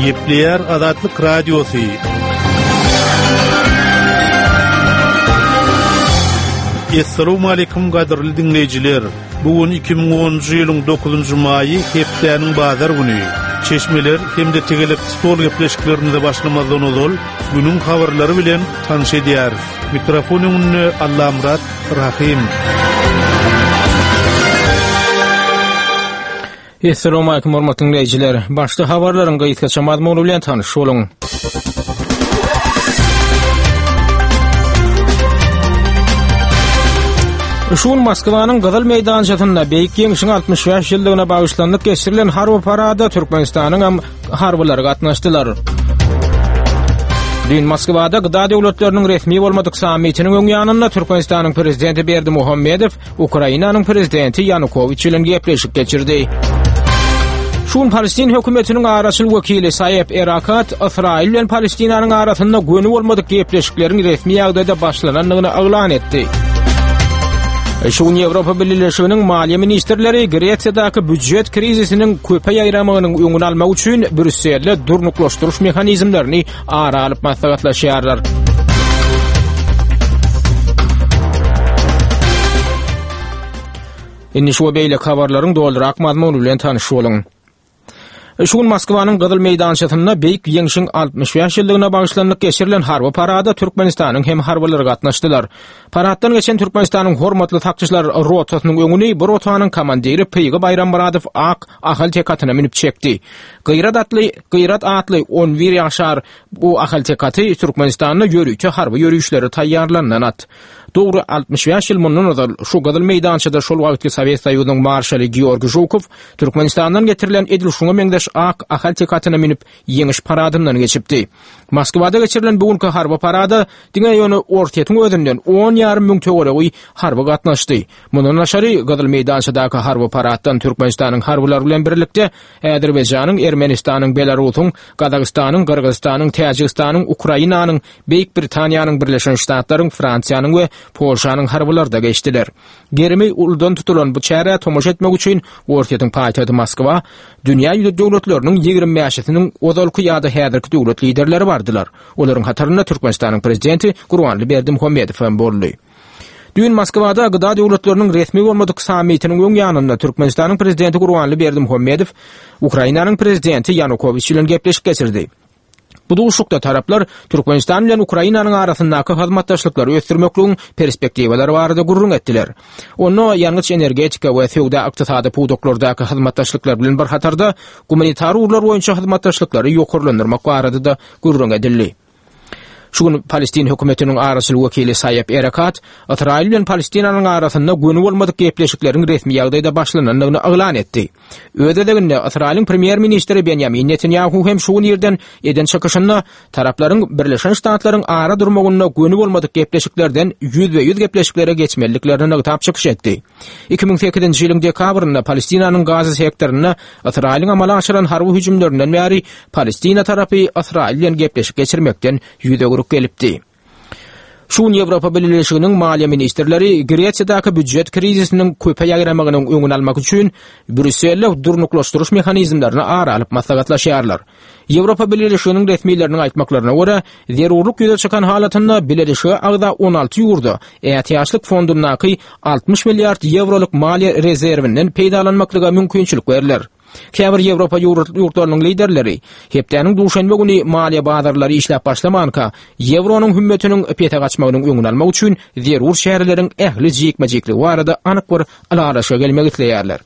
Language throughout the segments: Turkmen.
Gepleyer Azatlyk Radiosu. Assalamu alaykum gaderli dinleyijiler. Bugun 2010-njy ýylyň 9-njy maýy hepdeniň bazar güni. Çeşmeler hemde tegelek spor gepleşiklerinde başlamazdan ozal günün habarlary bilen tanış edýär. Mikrofonyny Allamrat Rahim. Assalamu alaykum hormatly dinleyijiler. Başda habarlaryň gaýtgaça mazmuny bilen tanış boluň. Şuun Moskvanyň Gyzyl meýdançasynda beýik ýeňişiň 65 ýyldygyna bagşlandyk geçirilen harby parada Türkmenistanyň harbylary gatnaşdylar. Dün Moskvada gyda döwletleriniň resmi bolmadyk sammitiniň öň ýanynda Türkmenistanyň prezidenti Berdimuhammedow Ukrainanyň prezidenti Yanukovych bilen gepleşik geçirdi. Şuun Palestin hökümetiniň araçyl wekili Sayep Erakat, Israil bilen Palestinanyň arasynda göni bolmadyk gepleşikleriň resmi ýagdaýda başlananlygyny aglan etdi. Şuun Ýewropa Birleşiginiň maliýe ministrleri Gretsiýadaky büdjet krizisiniň köpe ýaýramynyň öňüni almak üçin Brüsselde durnuklaşdyryş mexanizmlerini ara alyp maslahatlaşýarlar. Indi şu beýle habarlaryň doldurak mazmuny bilen tanış boluň. Şuun Moskvanyň Gyzyl meýdançasynda beýik ýeňişiň 65 ýyldygyna bagşlandyk geçirilen harby parada Türkmenistanyň hem harbylary gatnaşdylar. Paraddan geçen Türkmenistanyň hormatly takçylar rotasynyň öňüni bir rotanyň komandiri Pygy Bayramuradow ak ahal tekatyna minip çekdi. Gyrat atly 11 ýaşar bu ahal tekaty Türkmenistanyň ýörükçe harby ýörüşleri taýýarlanat. Dogry 65 ýyl mundan ozal şu Gyzyl meýdançada şol wagtky Sowet Soýuzynyň marşaly Georgiy Zhukov Türkmenistanyň getirilen edilşuňa meňdeş ak ahal tekatyna minip ýeňiş paradyndan geçipdi. Moskvada geçirilen bugünkü harby parada diňe ýöne ortatyň özünden 10,5 müň töwereği harby gatnaşdy. Mundan aşary Gyzyl meýdançadaky harby paraddan Türkmenistanyň harbylary bilen birlikde Äzerbaýjanyň, Ermenistanyň, Belarusyň, Kazakstanyň, Kyrgyzstanyň, Täjikstanyň, Ukrainanyň, Beýik Britaniýanyň, Birleşen Ştatlaryň, Fransiýanyň we Polşanyň harbylary da geçdiler. Gerimi uldan tutulan bu çäre tomoş etmek üçin ortatyň paýtagy Moskwa, dünýä döwletleriniň 20 ýaşatynyň ozalky ýa-da häzirki döwlet liderleri bardylar. Olaryň hatarynda Türkmenistanyň prezidenti Gurbanly Berdimuhammedow hem boldy. Dün Moskvada gyda döwletleriniň resmi bolmadyk sammitiniň öň ýanynda Türkmenistanyň prezidenti Gurbanly Berdimuhammedow Ukrainanyň prezidenti Yanukovych bilen gepleşik geçirdi. Bu duşukda taraplar Türkmenistan bilen Ukrainanyň arasyndaky hyzmatdaşlyklary ösdürmekligiň perspektiwalary barada gurrun etdiler. Onu ýalňyz energetika we feodal ykdysady puwdoklardaky hyzmatdaşlyklar bilen bir hatarda humanitar urlar boýunça hyzmatdaşlyklary ýokurlandyrmak barada da gurrun edildi. Şuun Palestin hökümetiniň araçyl wekili Sayep Erakat, Israil bilen Palestinanyň arasynda göni bolmadyk gepleşikleriň resmi ýagdaýda başlananlygyny aglan etdi. Ödeleginde Israiliň premier ministri Benjamin Netanyahu hem şuun ýerden eden çykyşynda taraplaryň Birleşen Ştatlaryň ara durmagyna göni bolmadyk gepleşiklerden 100% gepleşiklere geçmeliklerini tapyp çykyş etdi. 2008-nji ýylyň dekabrynda Palestinaanyň Gaza sektoryna Israiliň amala aşyran harby hüjümlerinden bäri Palestina tarapy Israil bilen gepleşik geçirmekden ýüze gelipdi. Şuun Ýewropa Birleşiginiň maliýe ministrleri Gretsiýadaky büdjet krizisiniň köpe ýaýramynyň öňüni almak üçin Brüsselde durnuklaşdyryş mexanizmlerini ara alyp maslahatlaşýarlar. Ýewropa Birleşiginiň resmiýetleriniň aýtmaklaryna görä, zerurlyk ýüze çykan halatynda Birleşigi agda 16 ýurda ähtiýaçlyk fondundaky 60 milliard ýevroluk maliýe rezerwinden peýdalanmaklyga mümkinçilik berler. Käbir Ýewropa ýurtlarynyň liderleri hepdeniň duşanbe güni maliýe bazarlary işläp başlamanka ýevronyň hümmetiniň pete gaçmagynyň öňüni almak üçin zerur şäherleriň ähli jekmejekli barada anyk bir alaraşa gelmek isleýärler.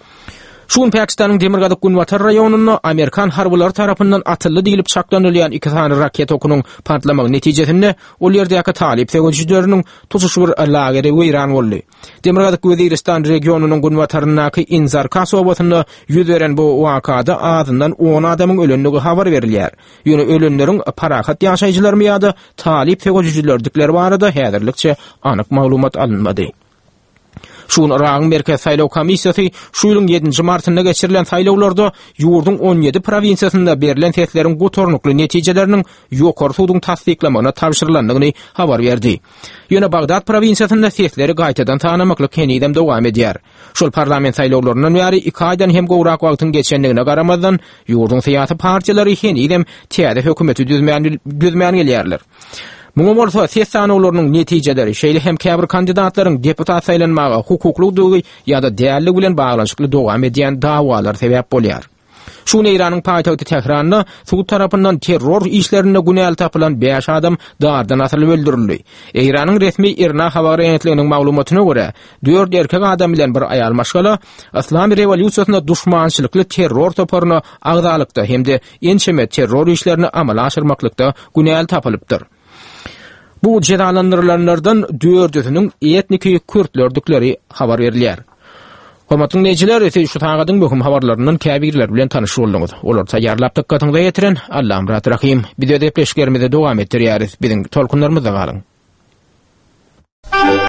Şuun Pakistanyň Demirgazyk Gunwatar raýonunda Amerikan harbylary tarapyndan atyldy diýilip çaklanylýan 2 tane raket okunyň patlamagy netijesinde ol ýerdäki talip tegeçileriniň tutuşy bir lageri weýran boldy. Demirgazyk Weziristan regionunyň Gunwatarynaky Inzar kasabasynda ýüz beren bu wakada azyndan 10 adamyň ölenligi habar berilýär. Ýöne ölenleriň parahat ýaşaýjylarmy ýa-da talip tegeçiler dikleri barada häzirlikçe anyk maglumat alınmady. Şun Irak'ın Merkez Saýlaw Komissiýasy şu ýylyň 7-nji martynda geçirilen saýlawlarda ýurdun 17 provinsiýasynda berilen sesleriň gotornukly netijeleriniň ýokary suwdyň tasdiklamagyna tapşyrylandygyny habar berdi. Ýöne Bagdad provinsiýasynda sesleri gaýtadan tanamaklyk henidem dowam edýär. Şol parlament saýlawlarynyň bäri 2 aýdan hem gowrak wagtyň geçendigine garamazdan ýurdun syýasy partiýalary henidem täze hökümeti düzmän gelýärler. Muňa bolsa ses sanawlarynyň netijeleri şeýle hem käbir kandidatlaryň deputat saýlanmagy hukuklydygy ýa-da däerli bilen baglanşykly dowam edýän dawalar sebäp bolýar. Şunu İran'ın paýtagty Tehran'da Suud tarapyndan terror işlerine günäl tapylan 5 adam dardan asylyp öldürildi. İran'ın resmi IRNA habar agentliginiň maglumatyna görä, 4 erkek adam bilen bir aýal maşgala Islami rewolýusiýasyna duşmançylykly terror toparyny agdalykda hemde ençeme terror işlerini amala aşyrmaklykda günäl tapylypdyr. Bu cezalandyrılanlardan 4'üniň etniki Kürtlerdikleri habar berilýär. Hormatly dinleyijiler, şu tagadyň möhüm habarlarynyň käbirler bilen tanyş boldyňyz. Olar taýýarlap dikkatiňizi ýetiren Allahym rahmat rahim. Biz de depleşgermizde dowam etdirýäris. Biziň tolkunlarymyzda galyň.